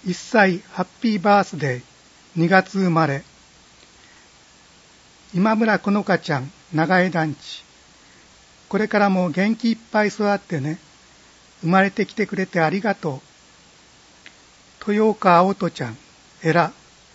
1歳ハッピーバースデー2月生まれ今村このかちゃん長江団地。これからも元気いっぱい育ってね。生まれてきてくれてありがとう。豊岡青人ちゃんえら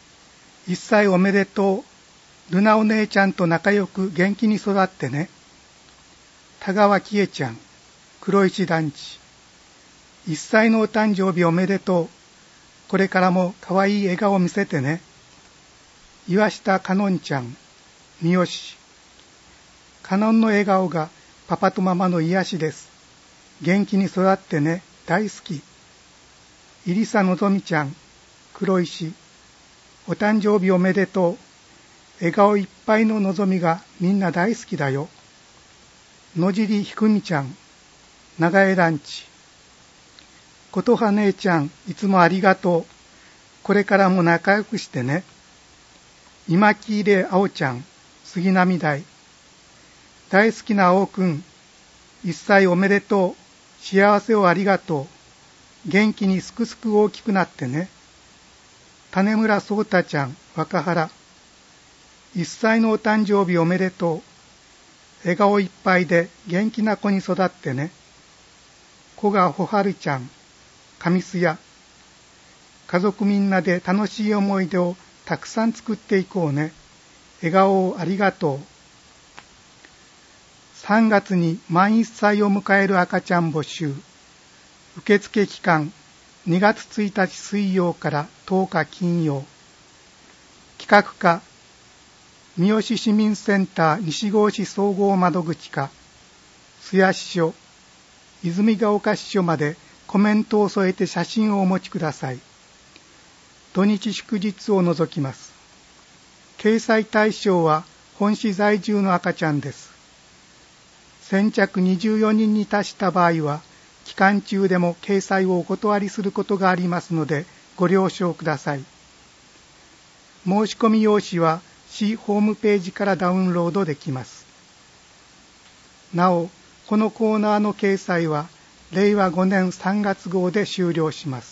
1歳おめでとう。ルナお姉ちゃんと仲良く元気に育ってね。田川喜恵ちゃん黒石団地。1歳のお誕生日おめでとう。これからも可愛い笑顔を見せてね。岩下かのんちゃん三好。かのんの笑顔がパパとママの癒しです。元気に育ってね。大好き。入佐のぞみちゃん黒石。お誕生日おめでとう。笑顔いっぱいののぞみがみんな大好きだよ。野尻ひくみちゃん長江団地。ことは姉ちゃんいつもありがとう。これからも仲良くしてね。今木入れあおちゃん杉並台。大好きなあおくん1歳おめでとう。幸せをありがとう。元気にすくすく大きくなってね。種村聡太ちゃん若原。1歳のお誕生日おめでとう。笑顔いっぱいで元気な子に育ってね。古賀ほはるちゃん上須屋。家族みんなで楽しい思い出をたくさん作っていこうね。笑顔をありがとう。3月に満1歳を迎える赤ちゃん募集。受付期間2月1日水曜から10日金曜。企画課三好市民センター西郷市総合窓口課津屋支所泉ヶ丘支所までコメントを添えて写真をお持ちください。土日祝日を除きます。掲載対象は本市在住の赤ちゃんです。先着24人に達した場合は期間中でも掲載をお断りすることがありますのでご了承ください。申し込み用紙は市ホームページからダウンロードできます。なお、このコーナーの掲載は令和5年3月号で終了します。